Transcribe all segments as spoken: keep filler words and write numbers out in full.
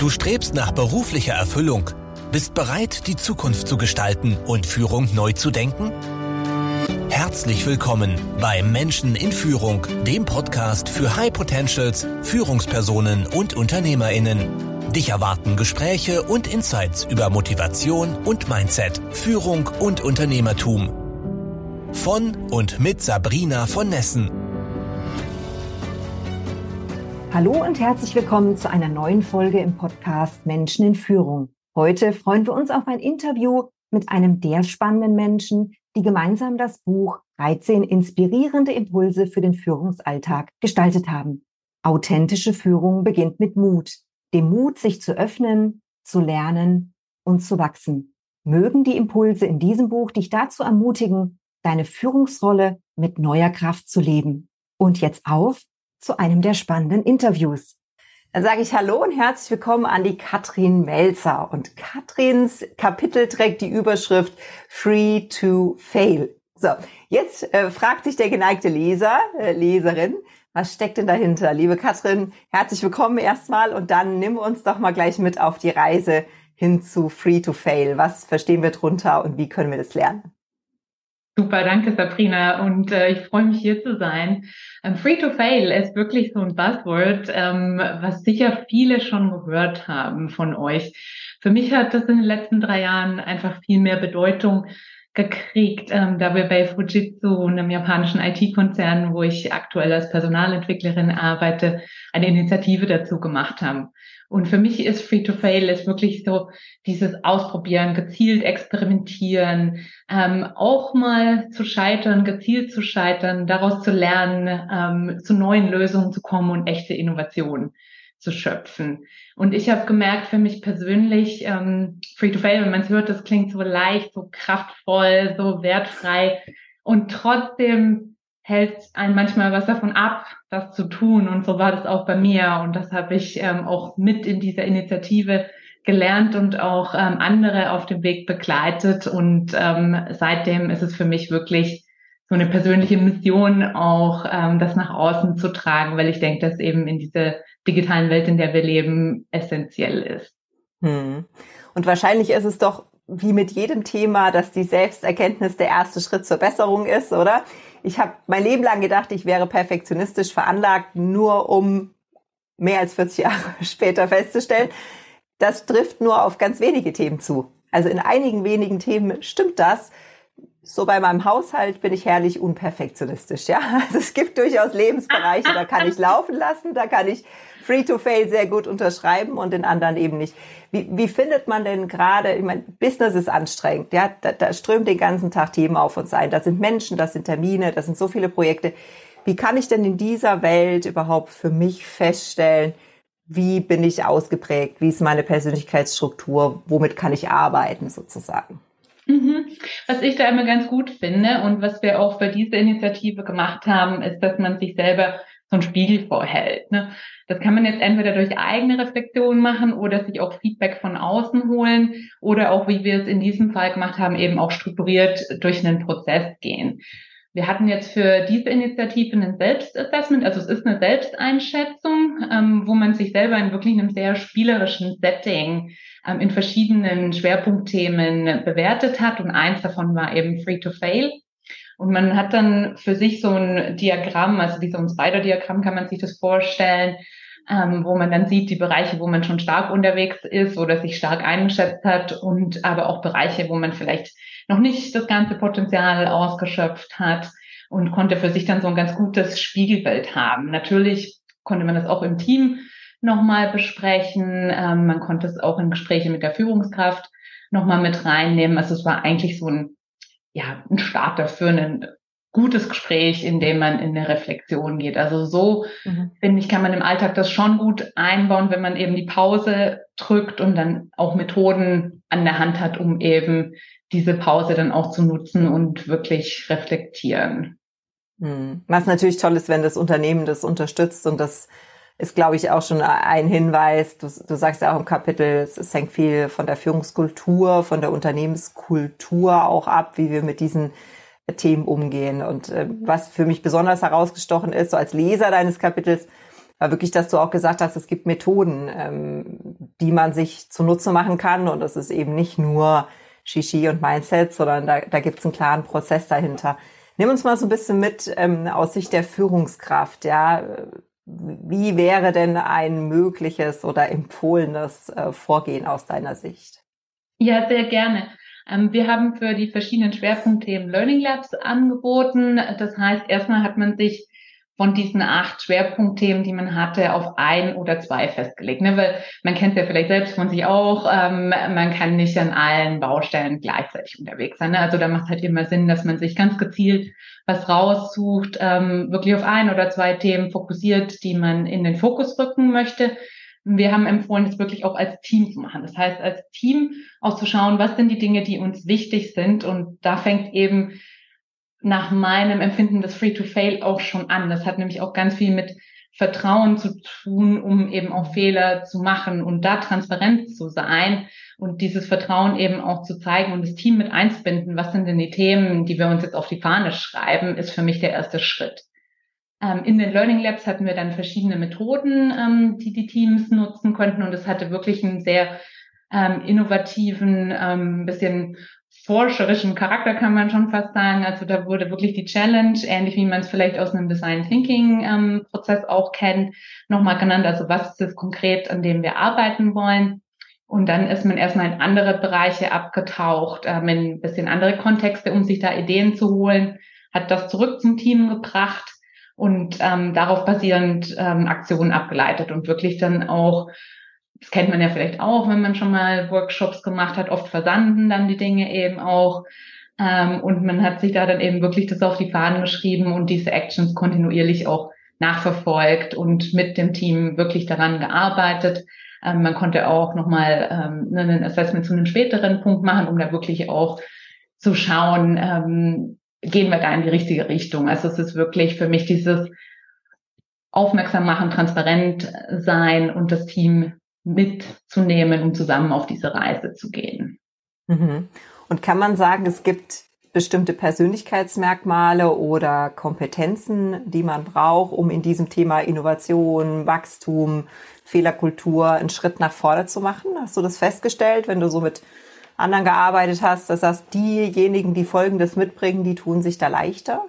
Du strebst nach beruflicher Erfüllung, bist bereit, die Zukunft zu gestalten und Führung neu zu denken? Herzlich willkommen bei Menschen in Führung, dem Podcast für High Potentials, Führungspersonen und UnternehmerInnen. Dich erwarten Gespräche und Insights über Motivation und Mindset, Führung und Unternehmertum. Von und mit Sabrina von Nessen. Hallo und herzlich willkommen zu einer neuen Folge im Podcast Menschen in Führung. Heute freuen wir uns auf ein Interview mit einem der spannenden Menschen, die gemeinsam das Buch dreizehn inspirierende Impulse für den Führungsalltag gestaltet haben. Authentische Führung beginnt mit Mut, dem Mut, sich zu öffnen, zu lernen und zu wachsen. Mögen die Impulse in diesem Buch dich dazu ermutigen, deine Führungsrolle mit neuer Kraft zu leben. Und jetzt auf zu einem der spannenden Interviews. Dann sage ich Hallo und herzlich willkommen an die Katrin Melzer. Und Katrins Kapitel trägt die Überschrift Free to Fail. So, jetzt äh, fragt sich der geneigte Leser, äh, Leserin, was steckt denn dahinter? Liebe Katrin, herzlich willkommen erstmal und dann nimm uns doch mal gleich mit auf die Reise hin zu Free to Fail. Was verstehen wir drunter und wie können wir das lernen? Super, danke Sabrina und äh, ich freue mich hier zu sein. Ähm, Free to Fail ist wirklich so ein Buzzword, ähm, was sicher viele schon gehört haben von euch. Für mich hat das in den letzten drei Jahren einfach viel mehr Bedeutung gekriegt, ähm, da wir bei Fujitsu, einem japanischen I T-Konzern, wo ich aktuell als Personalentwicklerin arbeite, eine Initiative dazu gemacht haben. Und für mich ist Free to Fail ist wirklich so dieses Ausprobieren, gezielt experimentieren, ähm, auch mal zu scheitern, gezielt zu scheitern, daraus zu lernen, ähm, zu neuen Lösungen zu kommen und echte Innovationen zu schöpfen. Und ich habe gemerkt, für mich persönlich, ähm, Free to Fail, wenn man es hört, das klingt so leicht, so kraftvoll, so wertfrei und trotzdem hält einen manchmal was davon ab, das zu tun. Und so war das auch bei mir. Und das habe ich ähm, auch mit in dieser Initiative gelernt und auch ähm, andere auf dem Weg begleitet. Und ähm, seitdem ist es für mich wirklich so eine persönliche Mission, auch ähm, das nach außen zu tragen, weil ich denke, dass eben in dieser digitalen Welt, in der wir leben, essentiell ist. Hm. Und wahrscheinlich ist es doch wie mit jedem Thema, dass die Selbsterkenntnis der erste Schritt zur Besserung ist, oder? Ich habe mein Leben lang gedacht, ich wäre perfektionistisch veranlagt, nur um mehr als vierzig Jahre später festzustellen, das trifft nur auf ganz wenige Themen zu. Also in einigen wenigen Themen stimmt das. So bei meinem Haushalt bin ich herrlich unperfektionistisch, ja. Also es gibt durchaus Lebensbereiche, da kann ich laufen lassen, da kann ich Free to Fail sehr gut unterschreiben und in anderen eben nicht. Wie, wie findet man denn gerade, ich meine, Business ist anstrengend, ja, da, da strömt den ganzen Tag Themen auf uns ein. Das sind Menschen, das sind Termine, das sind so viele Projekte. Wie kann ich denn in dieser Welt überhaupt für mich feststellen, wie bin ich ausgeprägt, wie ist meine Persönlichkeitsstruktur, womit kann ich arbeiten sozusagen? Mhm. Was ich da immer ganz gut finde und was wir auch für diese Initiative gemacht haben, ist, dass man sich selber so einen Spiegel vorhält. Ne? Das kann man jetzt entweder durch eigene Reflexion machen oder sich auch Feedback von außen holen oder auch, wie wir es in diesem Fall gemacht haben, eben auch strukturiert durch einen Prozess gehen. Wir hatten jetzt für diese Initiative ein Selbstassessment, also es ist eine Selbsteinschätzung, ähm, wo man sich selber in wirklich einem sehr spielerischen Setting ähm, in verschiedenen Schwerpunktthemen bewertet hat und eins davon war eben Free to Fail. Und man hat dann für sich so ein Diagramm, also wie so ein Spider-Diagramm kann man sich das vorstellen, ähm, wo man dann sieht, die Bereiche, wo man schon stark unterwegs ist oder sich stark eingeschätzt hat und aber auch Bereiche, wo man vielleicht noch nicht das ganze Potenzial ausgeschöpft hat und konnte für sich dann so ein ganz gutes Spiegelbild haben. Natürlich konnte man das auch im Team nochmal besprechen. Ähm, man konnte es auch in Gespräche mit der Führungskraft nochmal mit reinnehmen. Also es war eigentlich so ein, ja, ein Starter für ein gutes Gespräch, in dem man in eine Reflexion geht. Also so, mhm. finde ich, kann man im Alltag das schon gut einbauen, wenn man eben die Pause drückt und dann auch Methoden an der Hand hat, um eben diese Pause dann auch zu nutzen und wirklich reflektieren. Was natürlich toll ist, wenn das Unternehmen das unterstützt und das ist, glaube ich, auch schon ein Hinweis. Du, du sagst ja auch im Kapitel, es, es hängt viel von der Führungskultur, von der Unternehmenskultur auch ab, wie wir mit diesen Themen umgehen. Und äh, was für mich besonders herausgestochen ist, so als Leser deines Kapitels, war wirklich, dass du auch gesagt hast, es gibt Methoden, ähm, die man sich zunutze machen kann. Und das ist eben nicht nur Shishi und Mindset, sondern da, da gibt es einen klaren Prozess dahinter. Nimm uns mal so ein bisschen mit ähm, aus Sicht der Führungskraft. Ja, wie wäre denn ein mögliches oder empfohlenes äh, Vorgehen aus deiner Sicht? Ja, sehr gerne. Ähm, wir haben für die verschiedenen Schwerpunktthemen Learning Labs angeboten. Das heißt, erstmal hat man sich von diesen acht Schwerpunktthemen, die man hatte, auf ein oder zwei festgelegt. Ne? Weil man kennt es ja vielleicht selbst von sich auch, ähm, man kann nicht an allen Baustellen gleichzeitig unterwegs sein. Ne? Also da macht es halt immer Sinn, dass man sich ganz gezielt was raussucht, ähm, wirklich auf ein oder zwei Themen fokussiert, die man in den Fokus rücken möchte. Wir haben empfohlen, das wirklich auch als Team zu machen. Das heißt, als Team auszuschauen, was sind die Dinge, die uns wichtig sind. Und da fängt eben nach meinem Empfinden das Free-to-Fail auch schon an. Das hat nämlich auch ganz viel mit Vertrauen zu tun, um eben auch Fehler zu machen und da transparent zu sein und dieses Vertrauen eben auch zu zeigen und das Team mit einzubinden. Was sind denn die Themen, die wir uns jetzt auf die Fahne schreiben, ist für mich der erste Schritt. Ähm, in den Learning Labs hatten wir dann verschiedene Methoden, ähm, die die Teams nutzen konnten und es hatte wirklich einen sehr ähm, innovativen, ähm, bisschen forscherischen Charakter, kann man schon fast sagen. Also da wurde wirklich die Challenge, ähnlich wie man es vielleicht aus einem Design Thinking ähm, Prozess auch kennt, nochmal genannt. Also was ist es konkret, an dem wir arbeiten wollen? Und dann ist man erstmal in andere Bereiche abgetaucht, ähm, in ein bisschen andere Kontexte, um sich da Ideen zu holen, hat das zurück zum Team gebracht und ähm, darauf basierend ähm, Aktionen abgeleitet und wirklich dann auch, das kennt man ja vielleicht auch, wenn man schon mal Workshops gemacht hat, oft versanden dann die Dinge eben auch. Ähm, und man hat sich da dann eben wirklich das auf die Fahnen geschrieben und diese Actions kontinuierlich auch nachverfolgt und mit dem Team wirklich daran gearbeitet. Ähm, man konnte auch nochmal ähm, ein Assessment zu einem späteren Punkt machen, um da wirklich auch zu schauen, ähm, gehen wir da in die richtige Richtung. Also es ist wirklich für mich dieses Aufmerksam machen, transparent sein und das Team mitzunehmen, um zusammen auf diese Reise zu gehen. Mhm. Und kann man sagen, es gibt bestimmte Persönlichkeitsmerkmale oder Kompetenzen, die man braucht, um in diesem Thema Innovation, Wachstum, Fehlerkultur einen Schritt nach vorne zu machen? Hast du das festgestellt, wenn du so mit anderen gearbeitet hast, dass das diejenigen, die Folgendes mitbringen, die tun sich da leichter?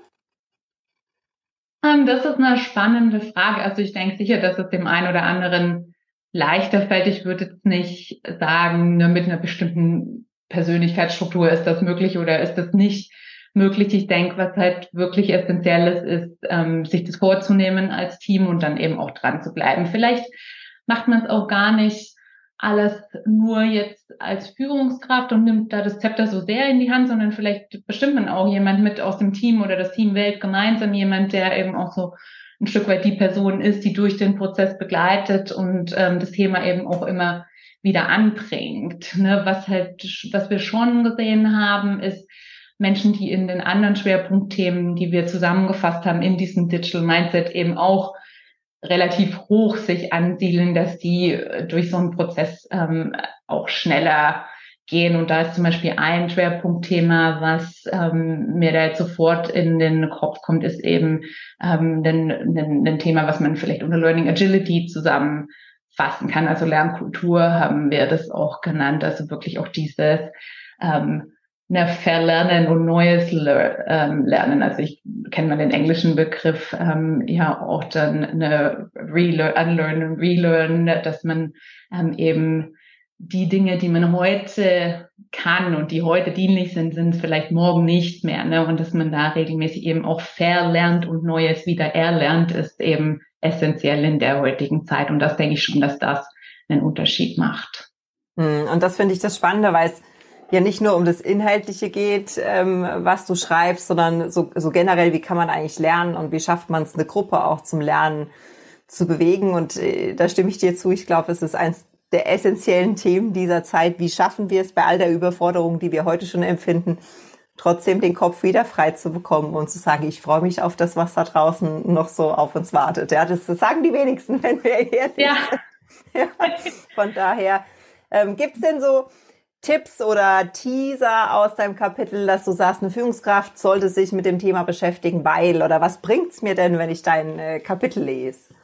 Das ist eine spannende Frage. Also ich denke sicher, dass es dem einen oder anderen leichter fällt. Ich würde jetzt nicht sagen, nur mit einer bestimmten Persönlichkeitsstruktur ist das möglich oder ist das nicht möglich. Ich denke, was halt wirklich essentiell ist, ist, ähm, sich das vorzunehmen als Team und dann eben auch dran zu bleiben. Vielleicht macht man es auch gar nicht alles nur jetzt als Führungskraft und nimmt da das Zepter so sehr in die Hand, sondern vielleicht bestimmt man auch jemand mit aus dem Team oder das Team wählt gemeinsam jemand, der eben auch so ein Stück weit die Person ist, die durch den Prozess begleitet und ähm, das Thema eben auch immer wieder anbringt. Ne? Was halt, was wir schon gesehen haben, ist Menschen, die in den anderen Schwerpunktthemen, die wir zusammengefasst haben, in diesem Digital Mindset eben auch relativ hoch sich ansiedeln, dass die durch so einen Prozess ähm, auch schneller gehen. Und da ist zum Beispiel ein Schwerpunktthema, was ähm, mir da jetzt sofort in den Kopf kommt, ist eben ähm, ein, ein, ein Thema, was man vielleicht unter Learning Agility zusammenfassen kann. Also Lernkultur haben wir das auch genannt. Also wirklich auch dieses ähm, ne, Verlernen und Neues ler- ähm, lernen. Also ich kenne mal den englischen Begriff ähm, ja auch dann eine Relearn, Unlearn und Relearn, dass man ähm, eben die Dinge, die man heute kann und die heute dienlich sind, sind vielleicht morgen nicht mehr. Ne? Und dass man da regelmäßig eben auch verlernt und Neues wieder erlernt, ist eben essentiell in der heutigen Zeit. Und das denke ich schon, dass das einen Unterschied macht. Und das finde ich das Spannende, weil es ja nicht nur um das Inhaltliche geht, ähm, was du schreibst, sondern so, so generell, wie kann man eigentlich lernen und wie schafft man es, eine Gruppe auch zum Lernen zu bewegen. Und äh, da stimme ich dir zu. Ich glaube, es ist eins der essentiellen Themen dieser Zeit. Wie schaffen wir es bei all der Überforderung, die wir heute schon empfinden, trotzdem den Kopf wieder frei zu bekommen und zu sagen, ich freue mich auf das, was da draußen noch so auf uns wartet. Ja, das sagen die wenigsten, wenn wir ehrlich sind. Ja. Ja, von daher, ähm, gibt's denn so Tipps oder Teaser aus deinem Kapitel, dass du sagst, eine Führungskraft sollte sich mit dem Thema beschäftigen, weil, oder was bringt's mir denn, wenn ich dein äh, Kapitel lese?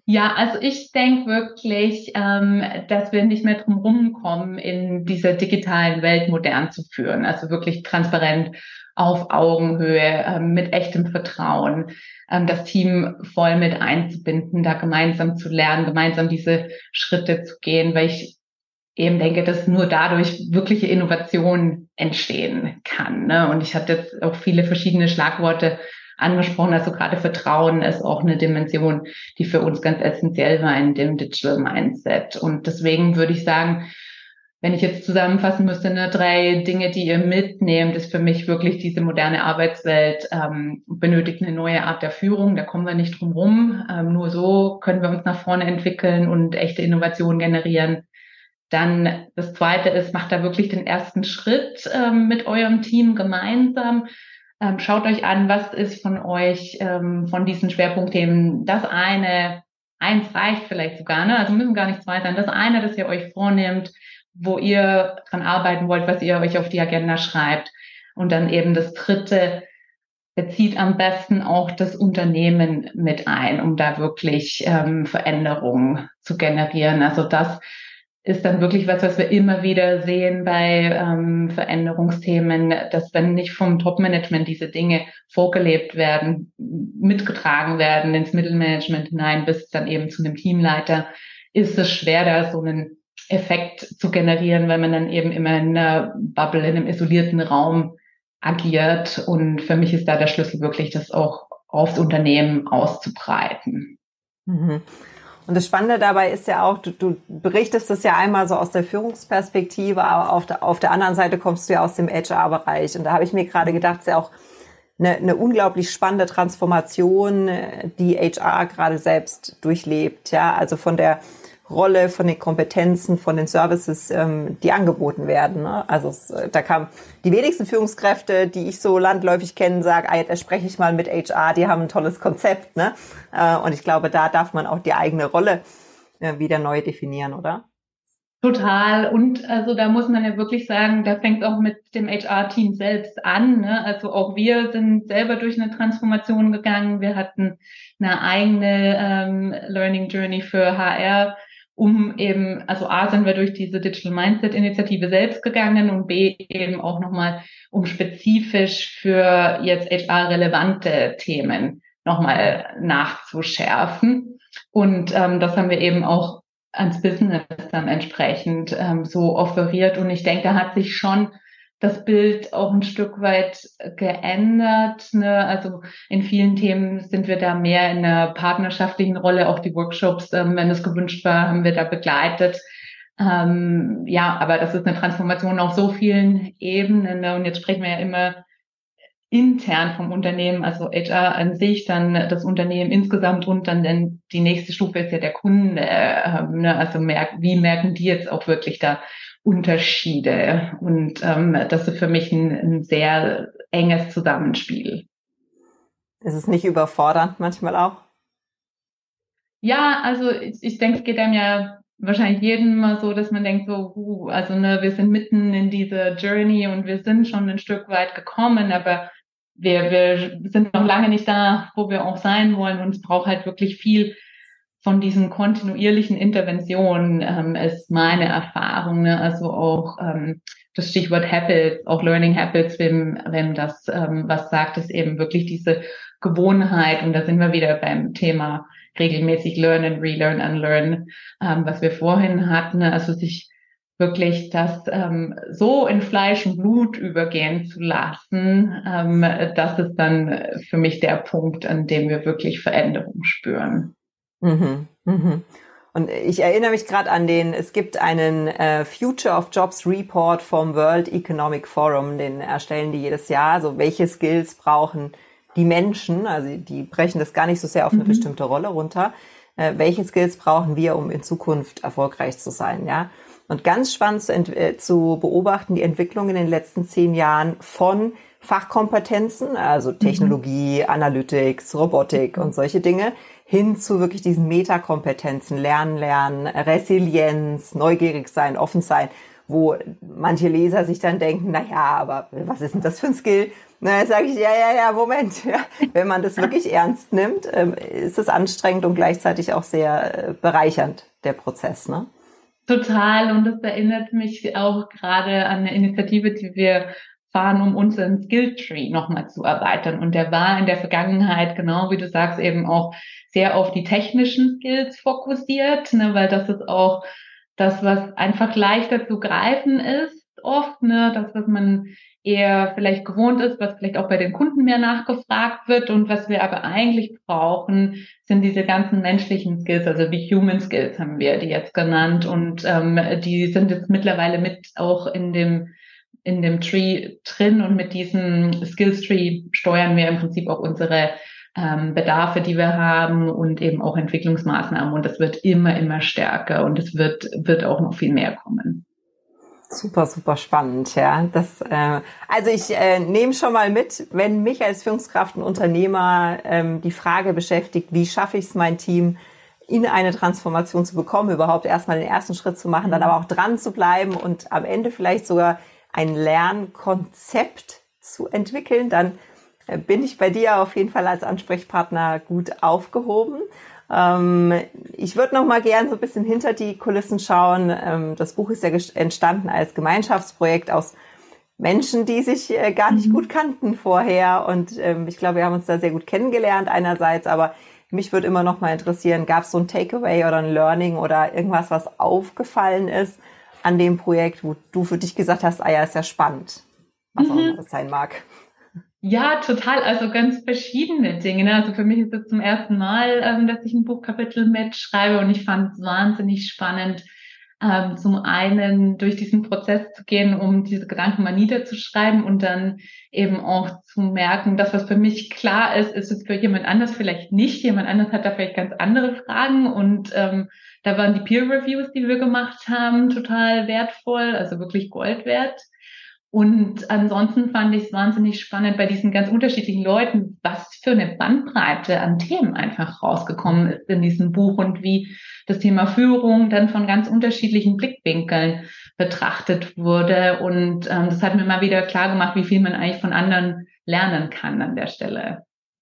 Ja, also ich denke wirklich, ähm, dass wir nicht mehr drum rumkommen, in dieser digitalen Welt modern zu führen. Also wirklich transparent, auf Augenhöhe, ähm, mit echtem Vertrauen, ähm, das Team voll mit einzubinden, da gemeinsam zu lernen, gemeinsam diese Schritte zu gehen, weil ich eben denke, dass nur dadurch wirkliche Innovation entstehen kann. Ne? Und ich hatte jetzt auch viele verschiedene Schlagworte angesprochen. Also gerade Vertrauen ist auch eine Dimension, die für uns ganz essentiell war in dem Digital Mindset. Und deswegen würde ich sagen, wenn ich jetzt zusammenfassen müsste, ne, drei Dinge, die ihr mitnehmt, ist für mich wirklich diese moderne Arbeitswelt ähm, benötigt eine neue Art der Führung. Da kommen wir nicht drum rum. Ähm, nur so können wir uns nach vorne entwickeln und echte Innovationen generieren. Dann das Zweite ist, macht da wirklich den ersten Schritt ähm, mit eurem Team gemeinsam. Ähm, schaut euch an, was ist von euch, ähm, von diesen Schwerpunktthemen, das eine, eins reicht vielleicht sogar, ne? Also müssen gar nicht zwei sein. Das eine, das ihr euch vornehmt, wo ihr dran arbeiten wollt, was ihr euch auf die Agenda schreibt. Und dann eben das Dritte, bezieht am besten auch das Unternehmen mit ein, um da wirklich ähm, Veränderungen zu generieren. Also das ist dann wirklich was, was wir immer wieder sehen bei ähm, Veränderungsthemen, dass wenn nicht vom Top-Management diese Dinge vorgelebt werden, mitgetragen werden ins Mittelmanagement hinein bis dann eben zu einem Teamleiter, ist es schwer, da so einen Effekt zu generieren, weil man dann eben immer in einer Bubble, in einem isolierten Raum agiert. Und für mich ist da der Schlüssel wirklich, das auch aufs Unternehmen auszubreiten. Mhm. Und das Spannende dabei ist ja auch, du, du berichtest das ja einmal so aus der Führungsperspektive, aber auf der, auf der anderen Seite kommst du ja aus dem H R-Bereich. Und da habe ich mir gerade gedacht, es ist ja auch eine, eine unglaublich spannende Transformation, die H R gerade selbst durchlebt. Ja, also von der Rolle, von den Kompetenzen, von den Services, ähm, die angeboten werden. Ne? Also es, da kam die wenigsten Führungskräfte, die ich so landläufig kenne, sagen, ah, jetzt spreche ich mal mit H R, die haben ein tolles Konzept. Ne? Äh, und ich glaube, da darf man auch die eigene Rolle äh, wieder neu definieren, oder? Total. Und also da muss man ja wirklich sagen, da fängt es auch mit dem H R-Team selbst an. Ne? Also auch wir sind selber durch eine Transformation gegangen. Wir hatten eine eigene ähm, Learning Journey für H R, um eben, also A, sind wir durch diese Digital Mindset Initiative selbst gegangen und B, eben auch nochmal, um spezifisch für jetzt H R-relevante Themen nochmal nachzuschärfen. Und ähm, das haben wir eben auch ans Business dann entsprechend ähm, so offeriert. Und ich denke, da hat sich schon das Bild auch ein Stück weit geändert. Ne? Also in vielen Themen sind wir da mehr in einer partnerschaftlichen Rolle. Auch die Workshops, ähm, wenn es gewünscht war, haben wir da begleitet. Ähm, ja, aber das ist eine Transformation auf so vielen Ebenen. Ne? Und jetzt sprechen wir ja immer intern vom Unternehmen, also H R an sich, dann das Unternehmen insgesamt und dann denn die nächste Stufe ist ja der Kunde. Ähm, ne? Also merk, wie merken die jetzt auch wirklich da Unterschiede? Und ähm, das ist für mich ein, ein sehr enges Zusammenspiel. Ist es nicht überfordernd manchmal auch? Ja, also ich, ich denke, es geht einem ja wahrscheinlich jedem mal so, dass man denkt so, uh, also ne, wir sind mitten in dieser Journey und wir sind schon ein Stück weit gekommen, aber wir, wir sind noch lange nicht da, wo wir auch sein wollen und es braucht halt wirklich viel von diesen kontinuierlichen Interventionen, ähm, ist meine Erfahrung, ne? Also auch ähm, das Stichwort Habits, auch Learning Habits, wem, wem das ähm, was sagt, ist eben wirklich diese Gewohnheit und da sind wir wieder beim Thema regelmäßig Learn and Relearn, Unlearn, ähm, was wir vorhin hatten, also sich wirklich das ähm, so in Fleisch und Blut übergehen zu lassen, ähm, das ist dann für mich der Punkt, an dem wir wirklich Veränderung spüren. Mhm, mhm. Und ich erinnere mich gerade an den, es gibt einen äh, Future of Jobs Report vom World Economic Forum, den erstellen die jedes Jahr. Also welche Skills brauchen die Menschen, also die brechen das gar nicht so sehr auf eine mhm. bestimmte Rolle runter. Äh, welche Skills brauchen wir, um in Zukunft erfolgreich zu sein, ja? Und ganz spannend zu, äh, zu beobachten, die Entwicklung in den letzten zehn Jahren von Fachkompetenzen, also Technologie, mhm. Analytics, Robotik und solche Dinge, hin zu wirklich diesen Metakompetenzen, Lernen, Lernen, Resilienz, neugierig sein, offen sein, wo manche Leser sich dann denken, na ja, aber was ist denn das für ein Skill? Na, sage ich, ja, ja, ja, Moment. Ja. Wenn man das wirklich ernst nimmt, ist es anstrengend und gleichzeitig auch sehr bereichernd, der Prozess, ne? Total. Und das erinnert mich auch gerade an eine Initiative, die wir fahren, um unseren Skilltree nochmal zu erweitern. Und der war in der Vergangenheit, genau wie du sagst, eben auch sehr auf die technischen Skills fokussiert, ne, weil das ist auch das, was einfach leichter zu greifen ist, oft, ne, das, was man eher vielleicht gewohnt ist, was vielleicht auch bei den Kunden mehr nachgefragt wird. Und was wir aber eigentlich brauchen, sind diese ganzen menschlichen Skills, also die Human Skills haben wir die jetzt genannt. Und ähm, die sind jetzt mittlerweile mit auch in dem in dem Tree drin. Und mit diesem Skills Tree steuern wir im Prinzip auch unsere ähm, Bedarfe, die wir haben, und eben auch Entwicklungsmaßnahmen. Und das wird immer, immer stärker, und es wird wird auch noch viel mehr kommen. Super, super spannend, ja. Das, äh, also ich äh, nehme schon mal mit, wenn mich als Führungskraft und Unternehmer ähm, die Frage beschäftigt, wie schaffe ich es, mein Team in eine Transformation zu bekommen, überhaupt erstmal den ersten Schritt zu machen, dann aber auch dran zu bleiben und am Ende vielleicht sogar ein Lernkonzept zu entwickeln, dann äh, bin ich bei dir auf jeden Fall als Ansprechpartner gut aufgehoben. Ich würde noch mal gern so ein bisschen hinter die Kulissen schauen. Das Buch ist ja entstanden als Gemeinschaftsprojekt aus Menschen, die sich gar nicht gut kannten vorher. Und ich glaube, wir haben uns da sehr gut kennengelernt einerseits. Aber mich würde immer noch mal interessieren, gab es so ein Takeaway oder ein Learning oder irgendwas, was aufgefallen ist an dem Projekt, wo du für dich gesagt hast, ah ja, ist ja spannend, was auch immer das sein mag. Ja, total. Also ganz verschiedene Dinge. Also für mich ist es zum ersten Mal, ähm, dass ich ein Buchkapitel mitschreibe, und ich fand es wahnsinnig spannend, ähm, zum einen durch diesen Prozess zu gehen, um diese Gedanken mal niederzuschreiben, und dann eben auch zu merken, dass was für mich klar ist, ist es für jemand anders vielleicht nicht. Jemand anders hat da vielleicht ganz andere Fragen, und ähm, da waren die Peer Reviews, die wir gemacht haben, total wertvoll, also wirklich Gold wert. Und ansonsten fand ich es wahnsinnig spannend bei diesen ganz unterschiedlichen Leuten, was für eine Bandbreite an Themen einfach rausgekommen ist in diesem Buch, und wie das Thema Führung dann von ganz unterschiedlichen Blickwinkeln betrachtet wurde. Und ähm, das hat mir mal wieder klar gemacht, wie viel man eigentlich von anderen lernen kann an der Stelle.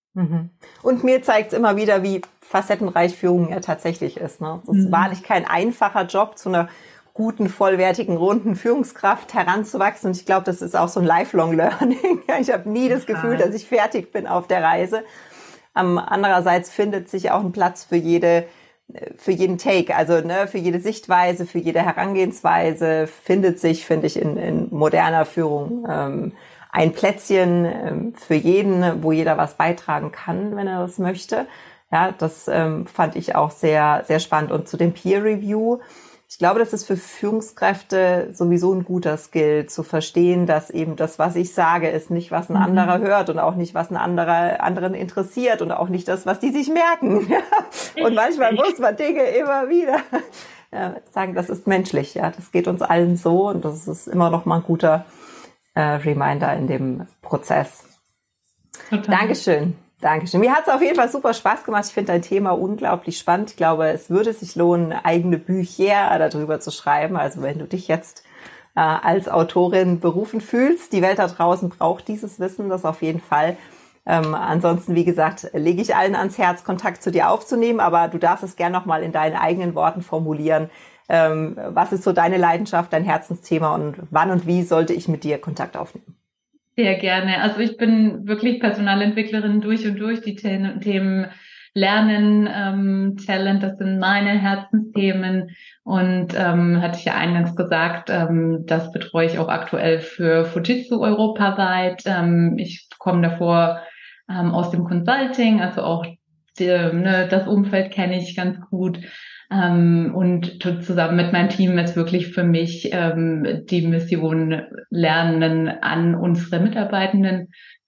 Und mir zeigt es immer wieder, wie facettenreich Führung ja tatsächlich ist. Ne? Es ist mhm. wahrlich kein einfacher Job, zu einer guten, vollwertigen, runden Führungskraft heranzuwachsen. Und ich glaube, das ist auch so ein Lifelong Learning. Ich habe nie das Gefühl, dass ich fertig bin auf der Reise. Ähm, andererseits findet sich auch ein Platz für jede, für jeden Take, also ne, für jede Sichtweise, für jede Herangehensweise findet sich, finde ich, in, in moderner Führung ähm, ein Plätzchen ähm, für jeden, wo jeder was beitragen kann, wenn er das möchte. Ja, das ähm, fand ich auch sehr, sehr spannend. Und zu dem Peer Review, ich glaube, das ist für Führungskräfte sowieso ein guter Skill, zu verstehen, dass eben das, was ich sage, ist nicht, was ein anderer mhm. hört, und auch nicht, was ein anderer anderen interessiert, und auch nicht das, was die sich merken. Und manchmal muss man Dinge immer wieder ja, sagen, das ist menschlich. Ja, das geht uns allen so, und das ist immer noch mal ein guter äh, Reminder in dem Prozess. Total. Dankeschön. Dankeschön. Mir hat es auf jeden Fall super Spaß gemacht. Ich finde dein Thema unglaublich spannend. Ich glaube, es würde sich lohnen, eigene Bücher darüber zu schreiben. Also wenn du dich jetzt äh, als Autorin berufen fühlst, die Welt da draußen braucht dieses Wissen, das auf jeden Fall. Ähm, ansonsten, wie gesagt, lege ich allen ans Herz, Kontakt zu dir aufzunehmen. Aber du darfst es gerne nochmal in deinen eigenen Worten formulieren. Ähm, was ist so deine Leidenschaft, dein Herzensthema, und wann und wie sollte ich mit dir Kontakt aufnehmen? Sehr gerne. Also ich bin wirklich Personalentwicklerin durch und durch. Die Themen Lernen, ähm, Talent, das sind meine Herzensthemen. Und ähm, hatte ich ja eingangs gesagt, ähm, das betreue ich auch aktuell für Fujitsu europaweit. Ähm, ich komme davor ähm, aus dem Consulting, also auch die, ne, das Umfeld kenne ich ganz gut. Ähm, und zusammen mit meinem Team ist wirklich für mich ähm, die Mission, Lernen an unsere Mitarbeitenden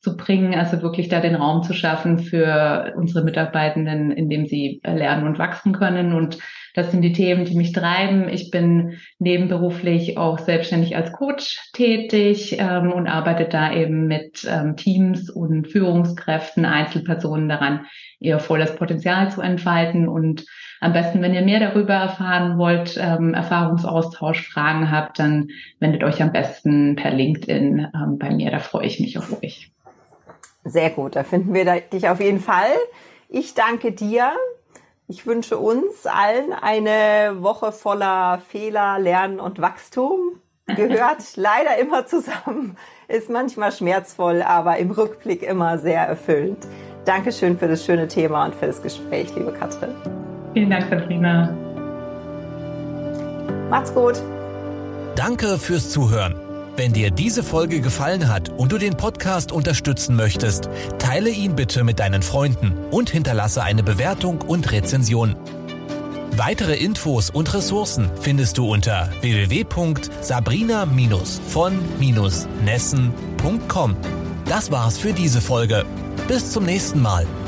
zu bringen, also wirklich da den Raum zu schaffen für unsere Mitarbeitenden, in dem sie lernen und wachsen können. Und das sind die Themen, die mich treiben. Ich bin nebenberuflich auch selbstständig als Coach tätig ähm, und arbeite da eben mit ähm, Teams und Führungskräften, Einzelpersonen daran, ihr volles Potenzial zu entfalten. Und am besten, wenn ihr mehr darüber erfahren wollt, ähm, Erfahrungsaustausch, Fragen habt, dann wendet euch am besten per LinkedIn ähm, bei mir. Da freue ich mich auf euch. Sehr gut, da finden wir dich auf jeden Fall. Ich danke dir. Ich wünsche uns allen eine Woche voller Fehler, Lernen und Wachstum. Gehört leider immer zusammen, ist manchmal schmerzvoll, aber im Rückblick immer sehr erfüllend. Dankeschön für das schöne Thema und für das Gespräch, liebe Katrin. Vielen Dank, Sabrina. Macht's gut. Danke fürs Zuhören. Wenn dir diese Folge gefallen hat und du den Podcast unterstützen möchtest, teile ihn bitte mit deinen Freunden und hinterlasse eine Bewertung und Rezension. Weitere Infos und Ressourcen findest du unter w w w punkt sabrina von nessen punkt com. Das war's für diese Folge. Bis zum nächsten Mal.